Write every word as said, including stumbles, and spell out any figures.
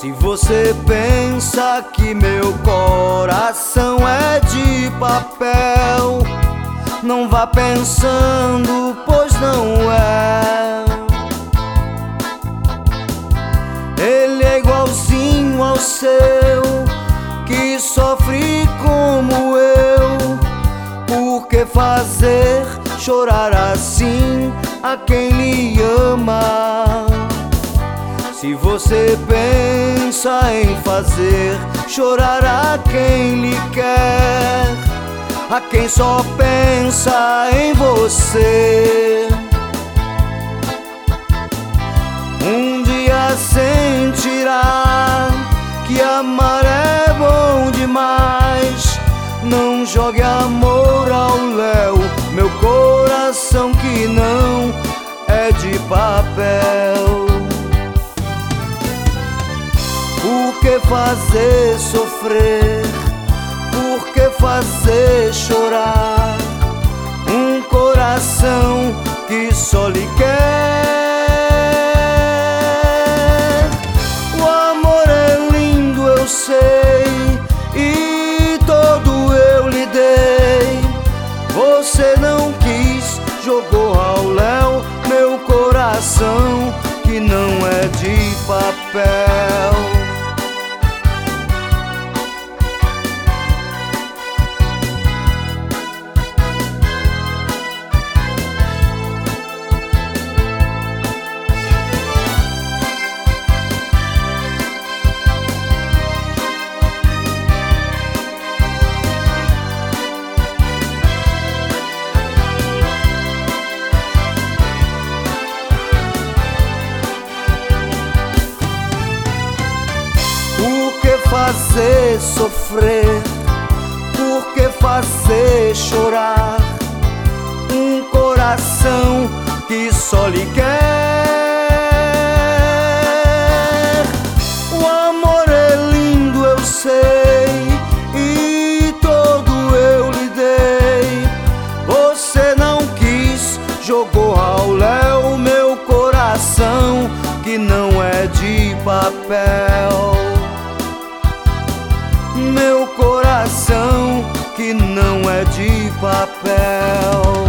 Se você pensa que meu coração é de papel, não vá pensando, pois não é. Ele é igualzinho ao seu, que sofre como eu. Por que fazer chorar assim a quem lhe ama? Se você pensa em fazer chorar a quem lhe quer, a quem só pensa em você, um dia sentirá que amar é bom demais. Não jogue amor ao léu, meu coração que não é de papel. Por que fazer sofrer? Por que fazer chorar um coração que só lhe quer? O amor é lindo, eu sei, e todo eu lhe dei. Você não quis, jogou ao léu meu coração que não é de papel. Por que fazer sofrer? Por que fazer chorar um coração que só lhe quer? O amor é lindo, eu sei, e todo eu lhe dei. Você não quis, jogou ao léu meu coração que não é de papel. Meu coração que não é de papel.